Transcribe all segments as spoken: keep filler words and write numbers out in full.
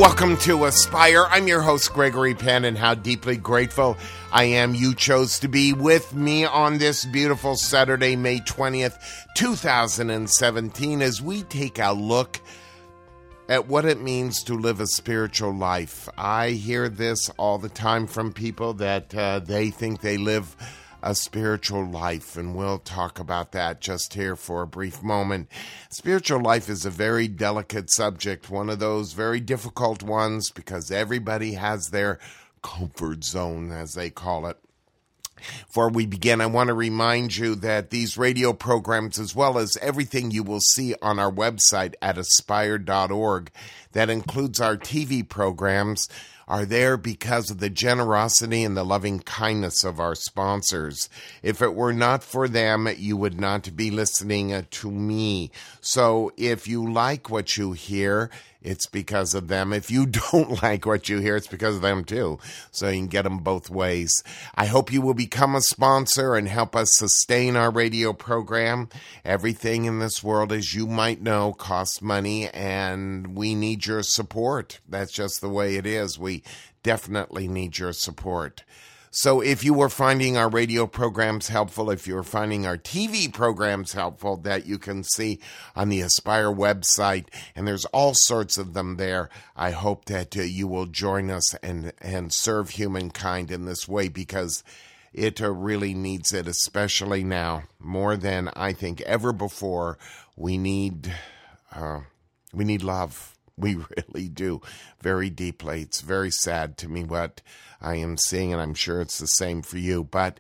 Welcome to Aspire. I'm your host, Gregory Penn, and how deeply grateful I am you chose to be with me on this beautiful Saturday, May twentieth, two thousand seventeen, as we take a look at what it means to live a spiritual life. I hear this all the time from people that uh, they think they live a spiritual life, and we'll talk about that just here for a brief moment. Spiritual life is a very delicate subject, one of those very difficult ones, because everybody has their comfort zone, as they call it. Before we begin, I want to remind you that these radio programs, as well as everything you will see on our website at aspire dot org, that includes our T V programs, are there because of the generosity and the loving kindness of our sponsors. If it were not for them, you would not be listening uh, to me. So if you like what you hear, it's because of them. If you don't like what you hear, it's because of them too. So you can get them both ways. I hope you will become a sponsor and help us sustain our radio program. Everything in this world, as you might know, costs money, and we need your support. That's just the way it is. We definitely need your support. So if you were finding our radio programs helpful, if you were finding our T V programs helpful that you can see on the Aspire website, and there's all sorts of them there, I hope that uh, you will join us and, and serve humankind in this way, because it uh, really needs it, especially now, more than I think ever before. We need, uh, we need love. We really do, very deeply. It's very sad to me what I am seeing, and I'm sure it's the same for you. But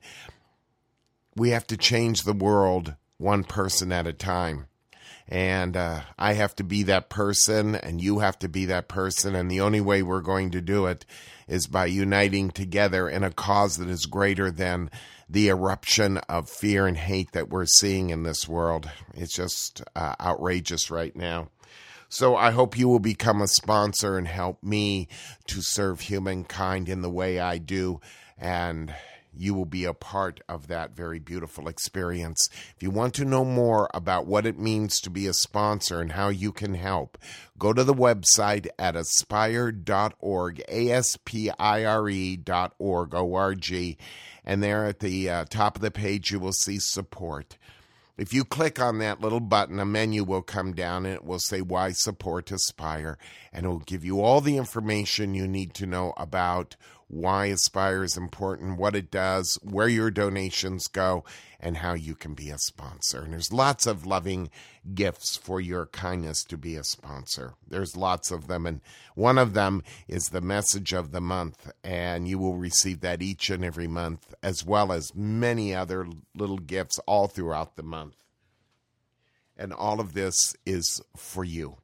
we have to change the world one person at a time. And uh, I have to be that person, and you have to be that person. And the only way we're going to do it is by uniting together in a cause that is greater than the eruption of fear and hate that we're seeing in this world. It's just uh, outrageous right now. So I hope you will become a sponsor and help me to serve humankind in the way I do, and you will be a part of that very beautiful experience. If you want to know more about what it means to be a sponsor and how you can help, go to the website at aspire dot org, A S P I R E dot org, O R G, and there at the uh, top of the page you will see support. If you click on that little button, a menu will come down and it will say, Why Support Aspire? And it will give you all the information you need to know about why Aspire is important, what it does, where your donations go, and how you can be a sponsor. And there's lots of loving gifts for your kindness to be a sponsor. There's lots of them, and one of them is the message of the month, and you will receive that each and every month, as well as many other little gifts all throughout the month. And all of this is for you.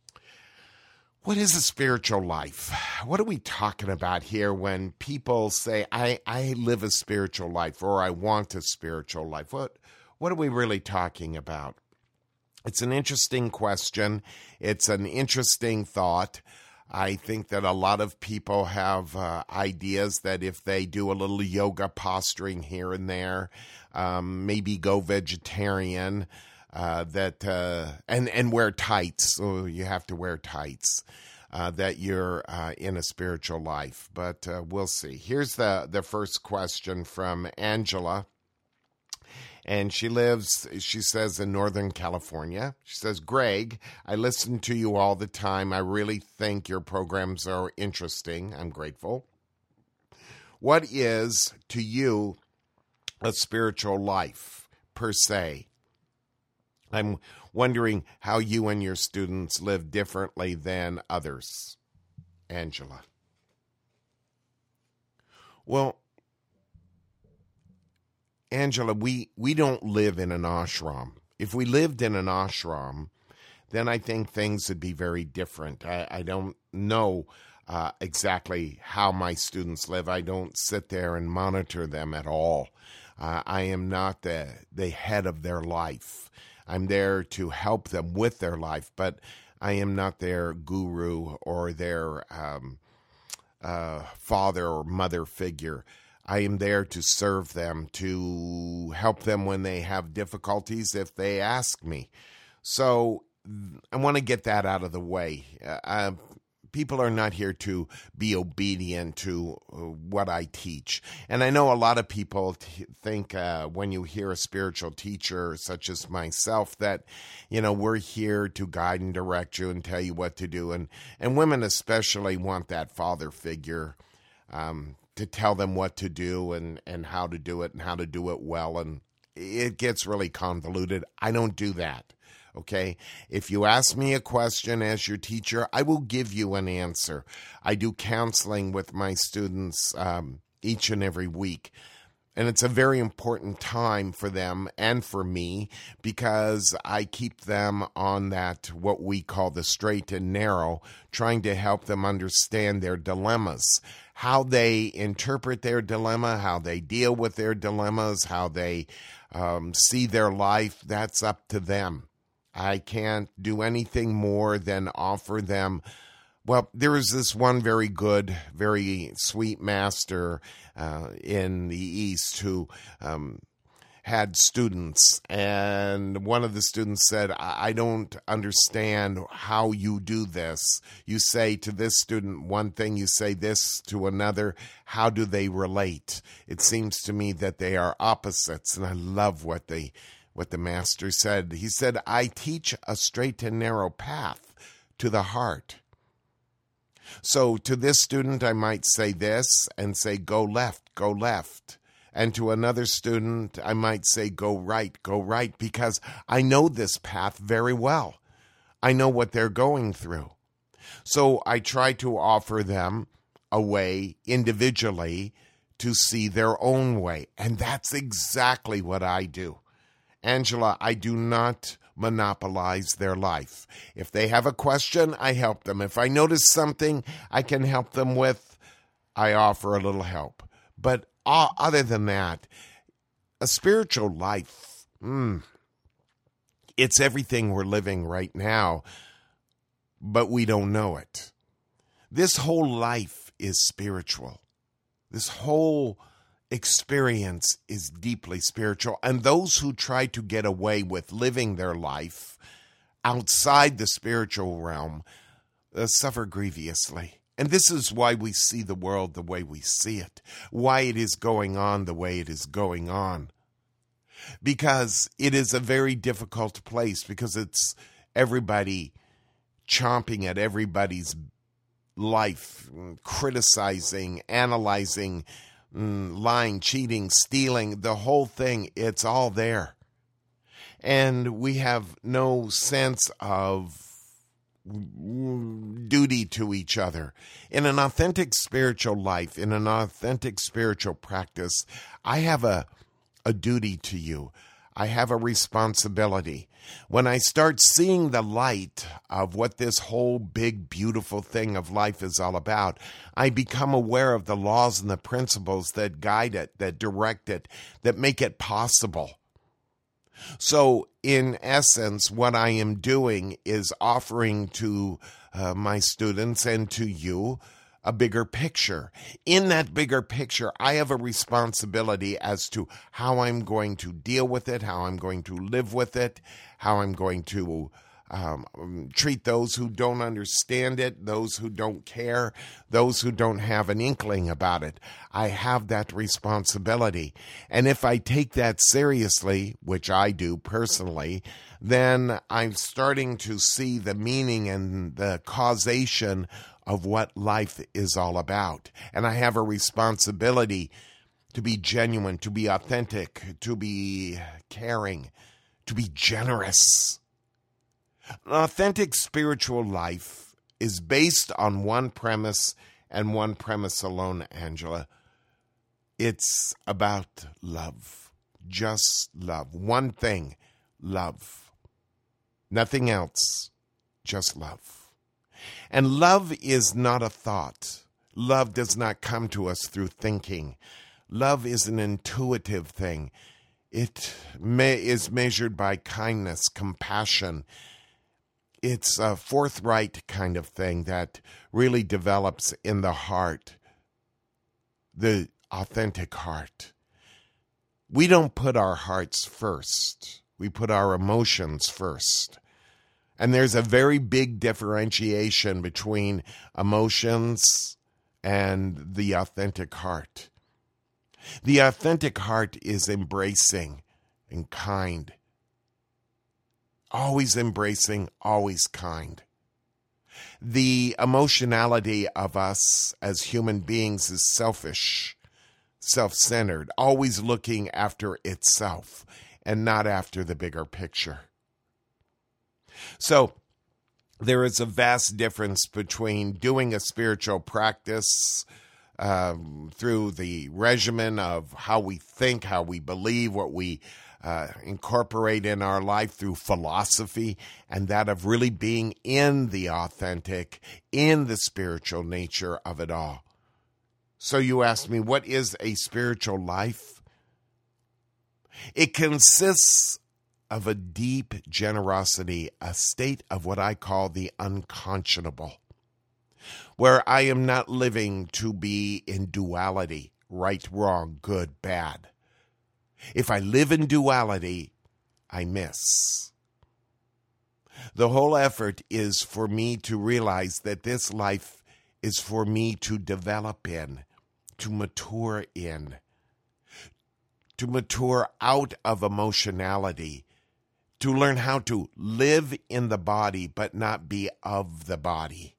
What is a spiritual life? What are we talking about here when people say, I, I live a spiritual life, or I want a spiritual life? What, what are we really talking about? It's an interesting question. It's an interesting thought. I think that a lot of people have uh, ideas that if they do a little yoga posturing here and there, um, maybe go vegetarian, Uh, that uh, and and wear tights. So you have to wear tights. Uh, that you're uh, in a spiritual life, but uh, we'll see. Here's the the first question from Angela, and she lives. She says in Northern California. She says, "Greg, I listen to you all the time. I really think your programs are interesting. I'm grateful. What is to you a spiritual life per se? I'm wondering how you and your students live differently than others." Angela. Well, Angela, we, we don't live in an ashram. If we lived in an ashram, then I think things would be very different. I, I don't know uh, exactly how my students live. I don't sit there and monitor them at all. Uh, I am not the, the head of their life. I'm there to help them with their life, but I am not their guru or their um, uh, father or mother figure. I am there to serve them, to help them when they have difficulties if they ask me. So I want to get that out of the way. Uh, people are not here to be obedient to what I teach. And I know a lot of people t- think uh, when you hear a spiritual teacher such as myself that, you know, we're here to guide and direct you and tell you what to do. And, and women especially want that father figure um, to tell them what to do and, and how to do it and how to do it well. And it gets really convoluted. I don't do that. Okay, if you ask me a question as your teacher, I will give you an answer. I do counseling with my students um, each and every week. And it's a very important time for them and for me because I keep them on that, what we call the straight and narrow, trying to help them understand their dilemmas, how they interpret their dilemma, how they deal with their dilemmas, how they um, see their life. That's up to them. I can't do anything more than offer them. Well, there is this one very good, very sweet master uh, in the East who um, had students, and one of the students said, I-, I don't understand how you do this. You say to this student one thing, you say this to another. How do they relate? It seems to me that they are opposites, and I love what they What the master said. He said, I teach a straight and narrow path to the heart. So to this student, I might say this and say, go left, go left. And to another student, I might say, go right, go right, because I know this path very well. I know what they're going through. So I try to offer them a way individually to see their own way. And that's exactly what I do. Angela, I do not monopolize their life. If they have a question, I help them. If I notice something I can help them with, I offer a little help. But uh, other than that, a spiritual life, mm, it's everything we're living right now, but we don't know it. This whole life is spiritual. This whole experience is deeply spiritual, and those who try to get away with living their life outside the spiritual realm uh, suffer grievously. And this is why we see the world the way we see it, why it is going on the way it is going on. Because it is a very difficult place, because it's everybody chomping at everybody's life, criticizing, analyzing, lying, cheating, stealing, the whole thing, it's all there. And we have no sense of duty to each other. In an authentic spiritual life, in an authentic spiritual practice, I have a, a duty to you. I have a responsibility. When I start seeing the light of what this whole big, beautiful thing of life is all about, I become aware of the laws and the principles that guide it, that direct it, that make it possible. So, in essence, what I am doing is offering to uh, my students and to you a bigger picture. In that bigger picture, I have a responsibility as to how I'm going to deal with it, how I'm going to live with it, how I'm going to um, treat those who don't understand it, those who don't care, those who don't have an inkling about it. I have that responsibility. And if I take that seriously, which I do personally, then I'm starting to see the meaning and the causation of what life is all about. And I have a responsibility to be genuine, to be authentic, to be caring, to be generous. An authentic spiritual life is based on one premise and one premise alone, Angela. It's about love. Just love. One thing, love. Nothing else, just love. And love is not a thought. Love does not come to us through thinking. Love is an intuitive thing. It may, is measured by kindness, compassion. It's a forthright kind of thing that really develops in the heart, the authentic heart. We don't put our hearts first. We put our emotions first. And there's a very big differentiation between emotions and the authentic heart. The authentic heart is embracing and kind. Always embracing, always kind. The emotionality of us as human beings is selfish, self-centered, always looking after itself and not after the bigger picture. So there is a vast difference between doing a spiritual practice um, through the regimen of how we think, how we believe, what we uh, incorporate in our life through philosophy, and that of really being in the authentic, in the spiritual nature of it all. So you asked me, what is a spiritual life? It consists of a deep generosity, a state of what I call the unconscionable, where I am not living to be in duality, right, wrong, good, bad. If I live in duality, I miss. The whole effort is for me to realize that this life is for me to develop in, to mature in, to mature out of emotionality, to learn how to live in the body but not be of the body.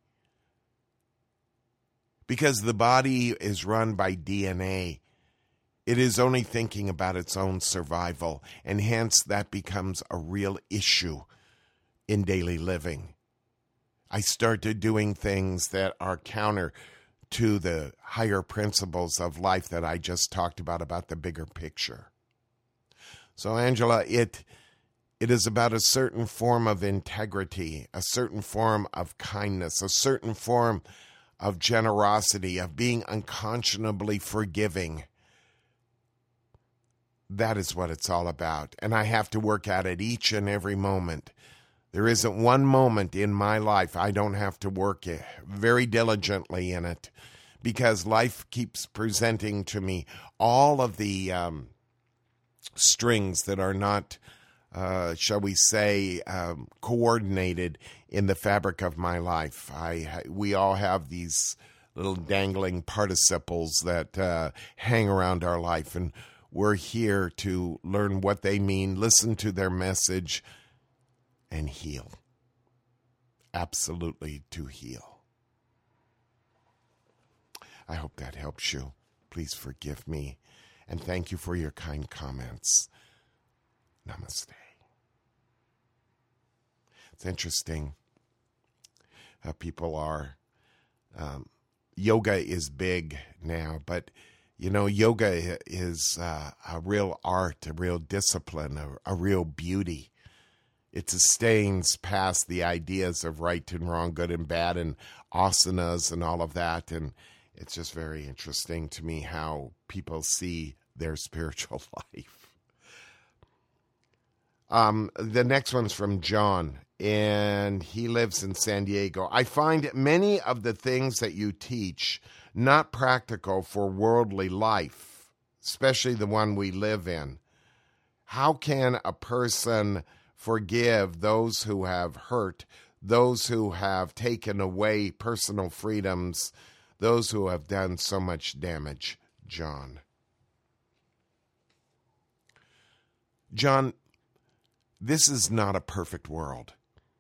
Because the body is run by D N A. It is only thinking about its own survival, and hence that becomes a real issue in daily living. I started doing things that are counter to the higher principles of life that I just talked about, about the bigger picture. So, Angela, it it is about a certain form of integrity, a certain form of kindness, a certain form of generosity, of being unconscionably forgiving. That is what it's all about. And I have to work at it each and every moment. There isn't one moment in my life I don't have to work very diligently in it, because life keeps presenting to me all of the um, strings that are not, uh, shall we say, um, coordinated in the fabric of my life. I we all have these little dangling participles that uh, hang around our life, and we're here to learn what they mean, listen to their message, and heal. Absolutely to heal. I hope that helps you. Please forgive me, and thank you for your kind comments. Namaste. It's interesting how people are. Um, yoga is big now, but you know, yoga is uh, a real art, a real discipline, a, a real beauty. It sustains past the ideas of right and wrong, good and bad, and asanas and all of that. And it's just very interesting to me how people see their spiritual life. Um, the next one's from John, and he lives in San Diego. I find many of the things that you teach not practical for worldly life, especially the one we live in. How can a person forgive those who have hurt, those who have taken away personal freedoms, those who have done so much damage? John. John, this is not a perfect world.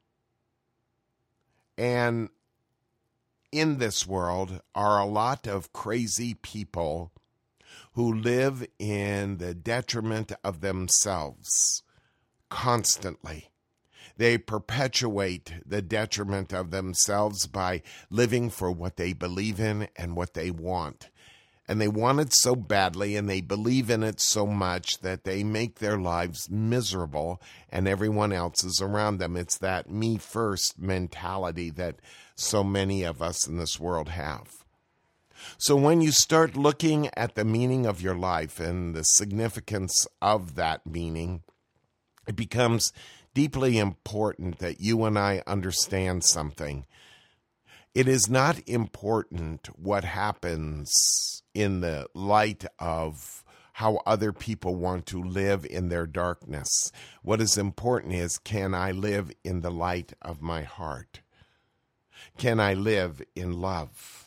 And in this world are a lot of crazy people who live in the detriment of themselves constantly. They perpetuate the detriment of themselves by living for what they believe in and what they want. And they want it so badly, and they believe in it so much that they make their lives miserable and everyone else's around them. It's that me first mentality that so many of us in this world have. So when you start looking at the meaning of your life and the significance of that meaning, it becomes deeply important that you and I understand something. It is not important what happens in the light of how other people want to live in their darkness. What is important is, can I live in the light of my heart? Can I live in love?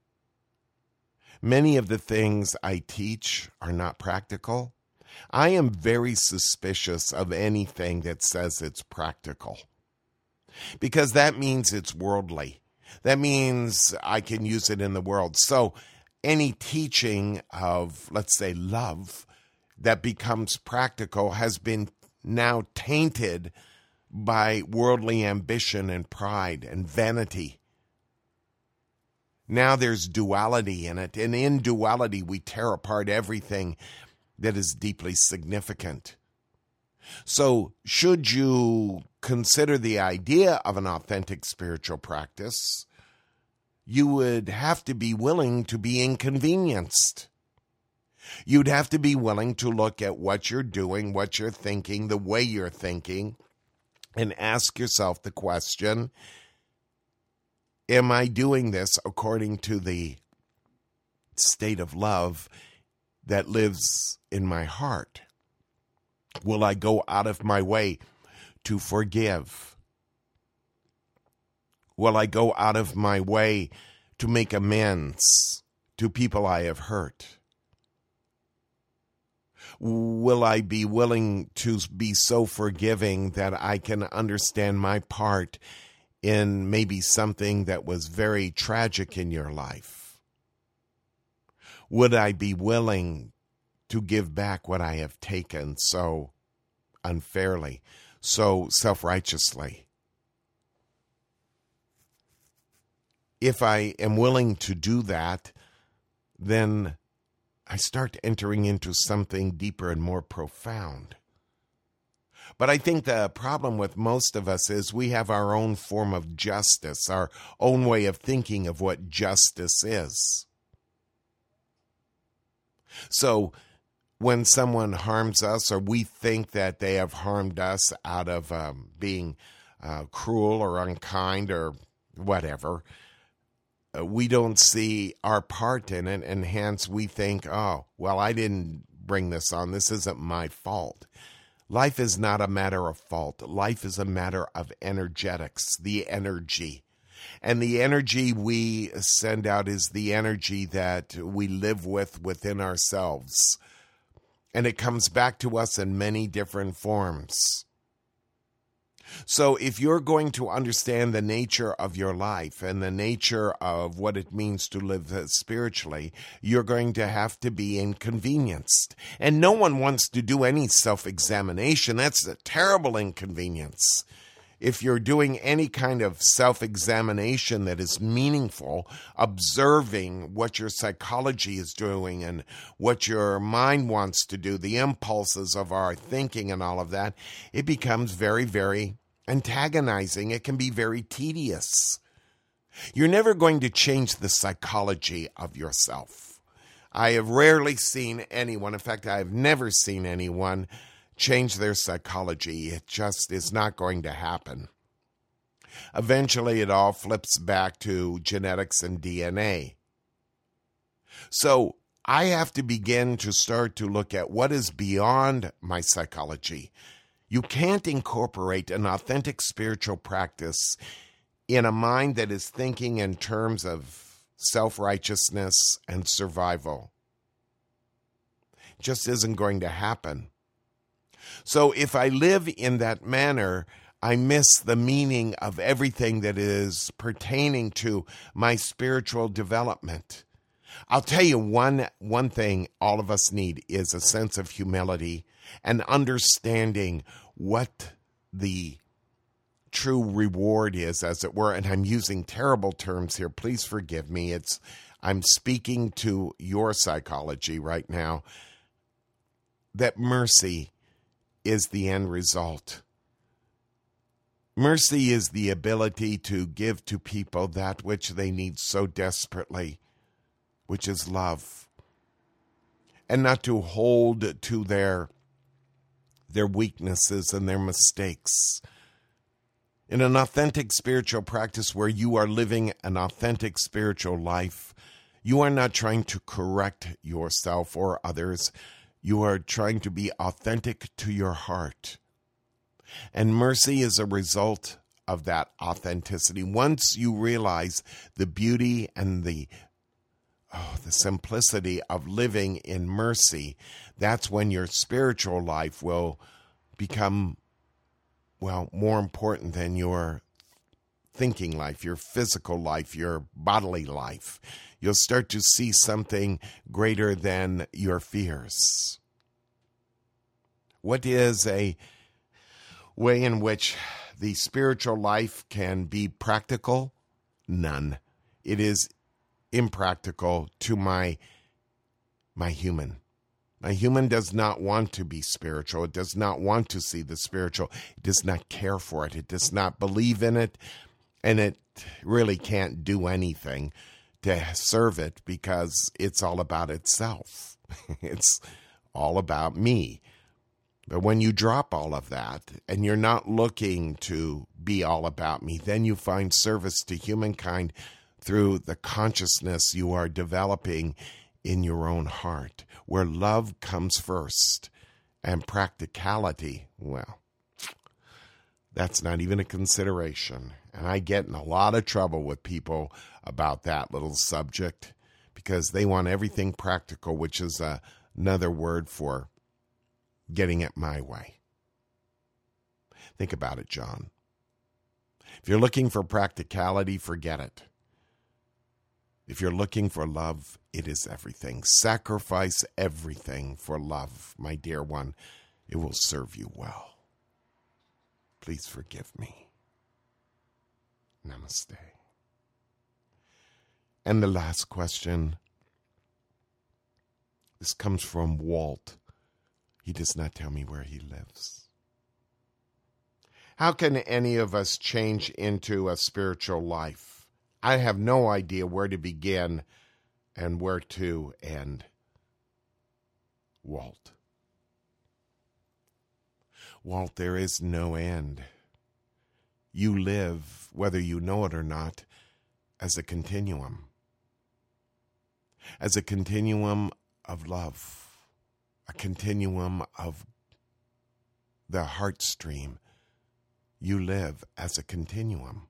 Many of the things I teach are not practical. I am very suspicious of anything that says it's practical, because that means it's worldly. That means I can use it in the world. So any teaching of, let's say, love that becomes practical has been now tainted by worldly ambition and pride and vanity. Now there's duality in it, and in duality we tear apart everything that is deeply significant. So should you consider the idea of an authentic spiritual practice, you would have to be willing to be inconvenienced. You'd have to be willing to look at what you're doing, what you're thinking, the way you're thinking, and ask yourself the question, am I doing this according to the state of love that lives in my heart? Will I go out of my way to forgive? Will I go out of my way to make amends to people I have hurt? Will I be willing to be so forgiving that I can understand my part in maybe something that was very tragic in your life? Would I be willing to give back what I have taken so unfairly, so self-righteously? If I am willing to do that, then I start entering into something deeper and more profound. But I think the problem with most of us is we have our own form of justice, our own way of thinking of what justice is. So when someone harms us, or we think that they have harmed us out of um, being uh, cruel or unkind or whatever, uh, we don't see our part in it, and hence we think, oh, well, I didn't bring this on. This isn't my fault. Life is not a matter of fault. Life is a matter of energetics, the energy. And the energy we send out is the energy that we live with within ourselves. And it comes back to us in many different forms. So if you're going to understand the nature of your life and the nature of what it means to live spiritually, you're going to have to be inconvenienced. And no one wants to do any self-examination. That's a terrible inconvenience. If you're doing any kind of self-examination that is meaningful, observing what your psychology is doing and what your mind wants to do, the impulses of our thinking and all of that, it becomes very, very antagonizing. It can be very tedious. You're never going to change the psychology of yourself. I have rarely seen anyone, in fact, I have never seen anyone change their psychology. It just is not going to happen. Eventually, it all flips back to genetics and D N A. So I have to begin to start to look at what is beyond my psychology. You can't incorporate an authentic spiritual practice in a mind that is thinking in terms of self-righteousness and survival. It just isn't going to happen. So if I live in that manner, I miss the meaning of everything that is pertaining to my spiritual development. I'll tell you one, one thing all of us need is a sense of humility and understanding what the true reward is, as it were. And I'm using terrible terms here. Please forgive me. It's I'm speaking to your psychology right now. That mercy is the end result. Mercy is the ability to give to people that which they need so desperately, which is love, and not to hold to their, their weaknesses and their mistakes. In an authentic spiritual practice where you are living an authentic spiritual life, you are not trying to correct yourself or others. You are trying to be authentic to your heart. And mercy is a result of that authenticity. Once you realize the beauty and the oh, the simplicity of living in mercy, that's when your spiritual life will become, well, more important than your thinking life, your physical life, your bodily life. You'll start to see something greater than your fears. What is a way in which the spiritual life can be practical? None. It is impractical to my my human. My human does not want to be spiritual. It does not want to see the spiritual. It does not care for it. It does not believe in it. And it really can't do anything to serve it because it's all about itself. It's all about me. But when you drop all of that and you're not looking to be all about me, then you find service to humankind through the consciousness you are developing in your own heart, where love comes first and practicality, well, that's not even a consideration. And I get in a lot of trouble with people about that little subject because they want everything practical, which is a, another word for getting it my way. Think about it, John. If you're looking for practicality, forget it. If you're looking for love, it is everything. Sacrifice everything for love, my dear one. It will serve you well. Please forgive me. Namaste. And the last question. This comes from Walt. He does not tell me where he lives. How can any of us change into a spiritual life? I have no idea where to begin and where to end. Walt. Walt, there is no end. You live, whether you know it or not, as a continuum. As a continuum of love. A continuum of the heart stream. You live as a continuum.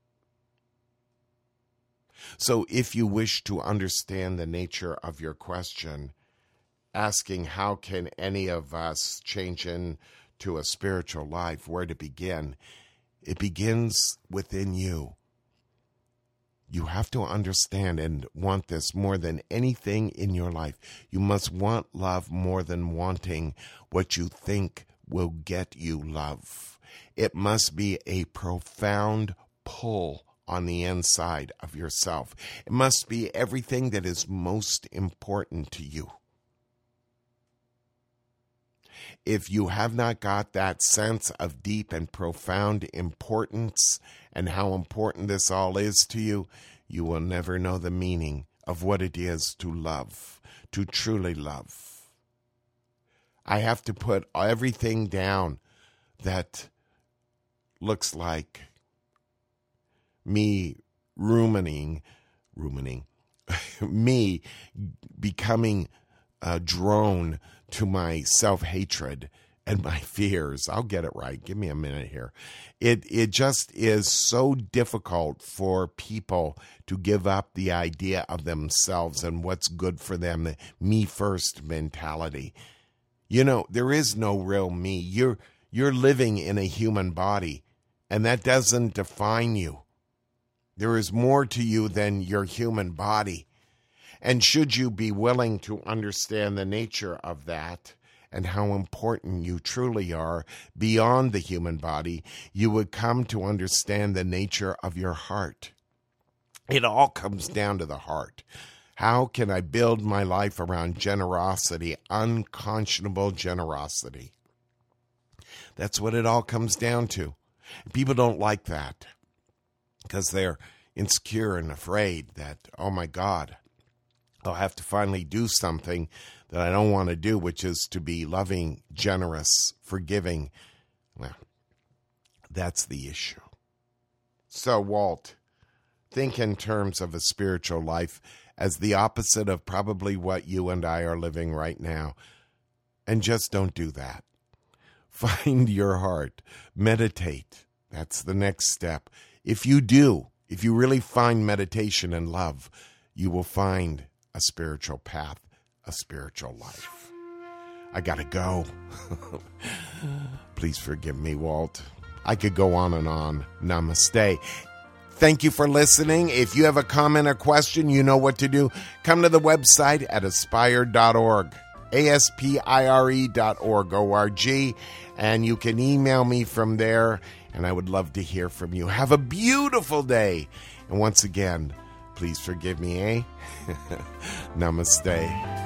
So if you wish to understand the nature of your question, asking how can any of us change into a spiritual life, where to begin, it begins within you. You have to understand and want this more than anything in your life. You must want love more than wanting what you think will get you love. It must be a profound pull on the inside of yourself. It must be everything that is most important to you. If you have not got that sense of deep and profound importance and how important this all is to you, you will never know the meaning of what it is to love, to truly love. I have to put everything down that looks like me ruminating, ruminating, me becoming a drone to my self-hatred and my fears. I'll get it right. Give me a minute here. It it just is so difficult for people to give up the idea of themselves and what's good for them, the me first mentality. You know, there is no real me. You're you're living in a human body, and that doesn't define you. There is more to you than your human body. And should you be willing to understand the nature of that and how important you truly are beyond the human body, you would come to understand the nature of your heart. It all comes down to the heart. How can I build my life around generosity, unconscionable generosity? That's what it all comes down to. People don't like that because they're insecure and afraid that, oh my God, I'll have to finally do something that I don't want to do, which is to be loving, generous, forgiving. Well, that's the issue. So, Walt, think in terms of a spiritual life as the opposite of probably what you and I are living right now. and just don't do that. Find your heart. Meditate. That's the next step. If you do, if you really find meditation and love, you will find a spiritual path, a spiritual life. I gotta go. Please forgive me, Walt. I could go on and on. Namaste. Thank you for listening. If you have a comment or question, you know what to do. Come to the website at aspire dot org. A S P I R E dot org, O R G, and you can email me from there, and I would love to hear from you. Have a beautiful day. And once again, please forgive me, eh? Namaste.